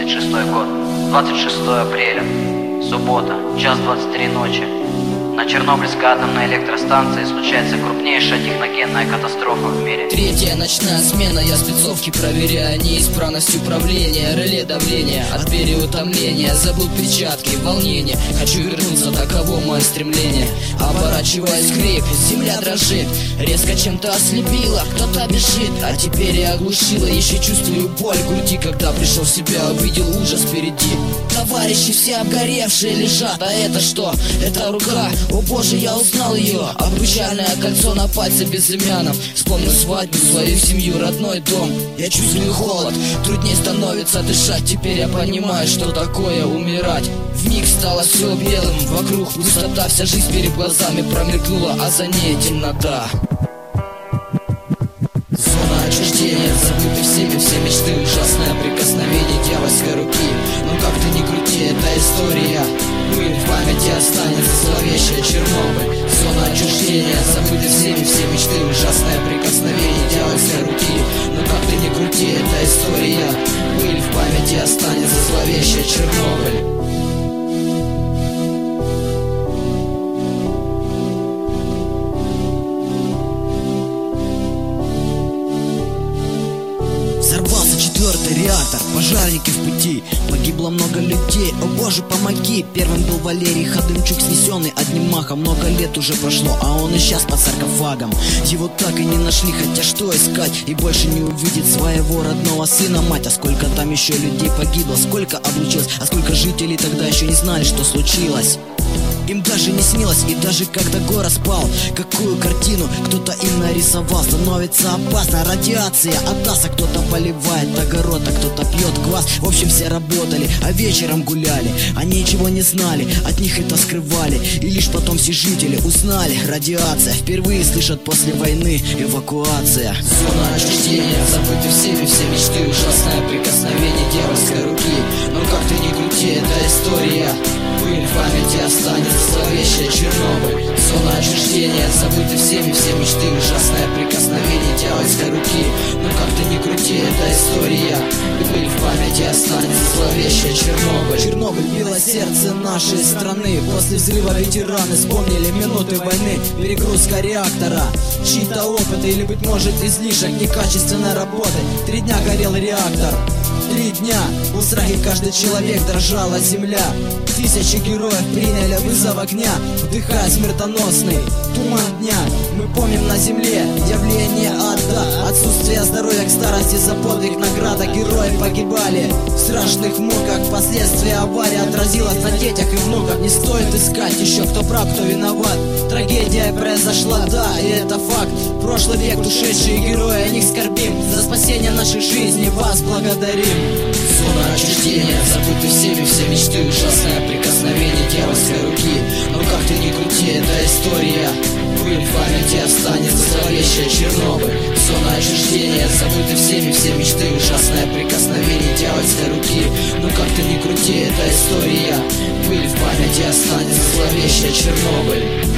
1936 год, 26 апреля, суббота, час 23 ночи. На Чернобыльской атомной электростанции случается крупнейшая техногенная катастрофа в мире. Третья ночная смена, я спецовки проверяю неисправность управления, реле давления, от переутомления, забыл перчатки, волнение, хочу вернуться, таково мое стремление. Оборачиваясь крепит, земля дрожит, резко чем-то ослепила, кто-то бежит, а теперь и оглушила. Еще чувствую боль в груди, когда пришел в себя, увидел ужас впереди. Товарищи все обгоревшие лежат, а это что? Это рука. О боже, я узнал ее, обручальное кольцо на пальце безымянном. Вспомнил свадьбу, свою семью, родной дом. Я чувствую холод, труднее становится дышать. Теперь я понимаю, что такое умирать. Вмиг стало все белым, вокруг пустота, вся жизнь перед глазами промелькнула, а за ней темнота. Зона отчуждения, забыты всеми все мечты, ужасное прикосновение дьявольской руки. Но как ты ни крути, это история, пыль в памяти останется, зловещая Чернобыль. Зона отчуждения, забыты всеми все мечты, ужасное прикосновение дьявольской руки. Но как ты ни крути, это история, пыль в памяти останется, зловещая Чернобыль. Взорвался 4-й реактор, пожарники в пути, погибло много людей, о боже помоги. Первым был Валерий Ходымчук, снесенный одним махом. Много лет уже прошло, а он исчез под саркофагом. Его так и не нашли, хотя что искать, и больше не увидит своего родного сына мать. А сколько там еще людей погибло, сколько облучилось, а сколько жителей тогда еще не знали, что случилось. Им даже не снилось, и даже когда город спал, какую картину кто-то им нарисовал. Становится опасно, радиация от аса, кто-то поливает огород, а кто-то пьет квас. В общем, все работали, а вечером гуляли. Они ничего не знали, от них это скрывали. И лишь потом все жители узнали: радиация. Впервые слышат после войны эвакуация. Зона отчуждения, забыты всеми все мечты, ужасное прикосновение дьявольской руки. Но как ты ни крути, это история, пыль в памяти останется, зловещая Чернобыль. Зона отчуждения, забыты всеми все мечты, ужасное прикосновение дьявольской руки. Но как ты ни крути, это история, пыль в памяти останется, зловещая Чернобыль. Чернобыль било сердце нашей страны. После взрыва ветераны вспомнили минуты войны. Перегрузка реактора, чьи-то опыты или, быть может, излишек некачественной работы. 3 дня горел реактор, 3 дня в страхе каждый человек, дрожала земля. Тысячи героев приняли вызов огня, вдыхая смертоносный туман дня. Мы помним на земле явление ада, отсутствие здоровья к старости, за подвиг награда. Герои погибали в страшных муках, последствия аварии отразилось на детях и внуках. Не стоит искать еще, кто прав, кто виноват. Трагедия произошла, да, и это факт. Прошлый век, ушедшие герои, о них скорбим. За спасение нашей жизни вас благодарим. Зона отчуждения, забыты всеми все мечты, ужасное прикосновение дьявольской руки. Но как ты ни крути, это история, пыль в памяти останется, зловещая Чернобыль. Зона отчуждения, забыты всеми все мечты, ужасное прикосновение дьявольской руки. Но как ты ни крути, это история, пыль в памяти останется, зловещая Чернобыль.